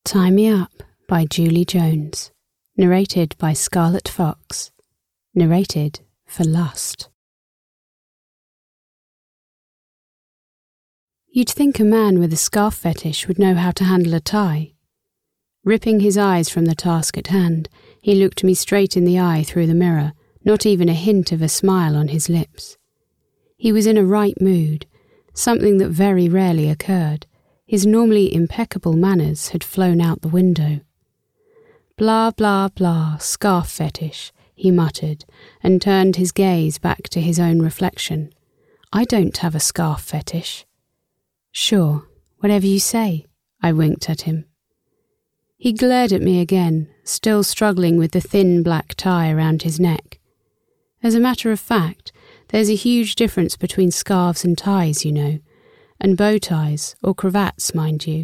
Tie Me Up by Julie Jones. Narrated by Scarlett Fox. Narrated for Lust. You'd think a man with a scarf fetish would know how to handle a tie. Ripping his eyes from the task at hand, he looked me straight in the eye through the mirror, not even a hint of a smile on his lips. He was in a right mood, something that very rarely occurred. His normally impeccable manners had flown out the window. Blah, blah, blah, scarf fetish, he muttered, and turned his gaze back to his own reflection. I don't have a scarf fetish. Sure, whatever you say, I winked at him. He glared at me again, still struggling with the thin black tie around his neck. As a matter of fact, there's a huge difference between scarves and ties, you know, and bow ties, or cravats, mind you.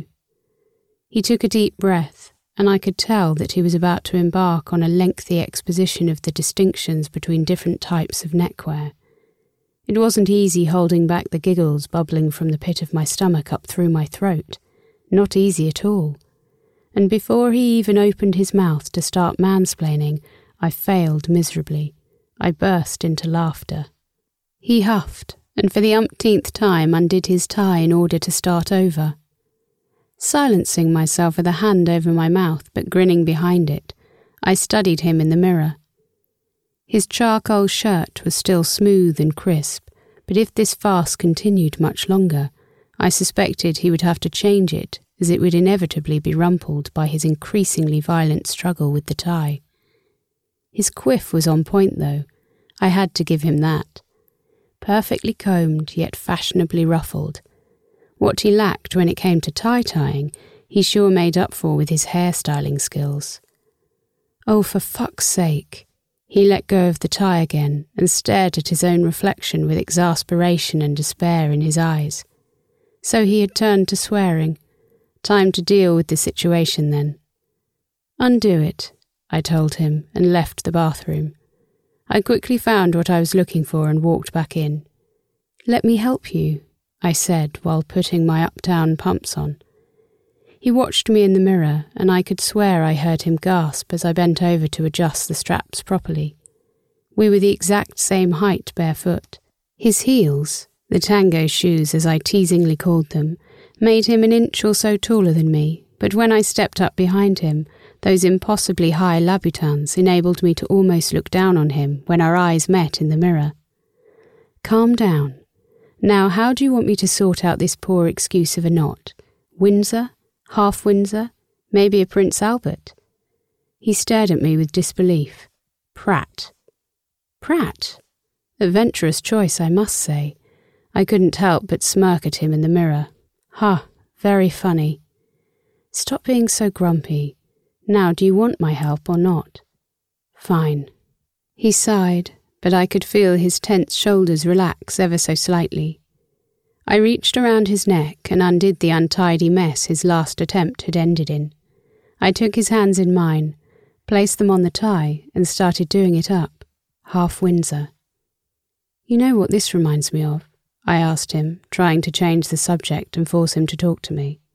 He took a deep breath, and I could tell that he was about to embark on a lengthy exposition of the distinctions between different types of neckwear. It wasn't easy holding back the giggles bubbling from the pit of my stomach up through my throat. Not easy at all. And before he even opened his mouth to start mansplaining, I failed miserably. I burst into laughter. He huffed, and for the umpteenth time undid his tie in order to start over. Silencing myself with a hand over my mouth but grinning behind it, I studied him in the mirror. His charcoal shirt was still smooth and crisp, but if this farce continued much longer, I suspected he would have to change it, as it would inevitably be rumpled by his increasingly violent struggle with the tie. His quiff was on point, though. I had to give him that. Perfectly combed, yet fashionably ruffled. What he lacked when it came to tie-tying, he sure made up for with his hairstyling skills. Oh, for fuck's sake! He let go of the tie again and stared at his own reflection with exasperation and despair in his eyes. So he had turned to swearing. Time to deal with the situation then. Undo it, I told him, and left the bathroom. I quickly found what I was looking for and walked back in. Let me help you, I said while putting my uptown pumps on. He watched me in the mirror, and I could swear I heard him gasp as I bent over to adjust the straps properly. We were the exact same height barefoot. His heels, the tango shoes as I teasingly called them, made him an inch or so taller than me, but when I stepped up behind him, those impossibly high Louboutins enabled me to almost look down on him when our eyes met in the mirror. Calm down. Now, how do you want me to sort out this poor excuse of a knot? Windsor? Half Windsor? Maybe a Prince Albert? He stared at me with disbelief. Pratt. Pratt? A venturous choice, I must say. I couldn't help but smirk at him in the mirror. Very funny. Stop being so grumpy. Now, do you want my help or not? Fine. He sighed, but I could feel his tense shoulders relax ever so slightly. I reached around his neck and undid the untidy mess his last attempt had ended in. I took his hands in mine, placed them on the tie, and started doing it up. Half Windsor. You know what this reminds me of? I asked him, trying to change the subject and force him to talk to me.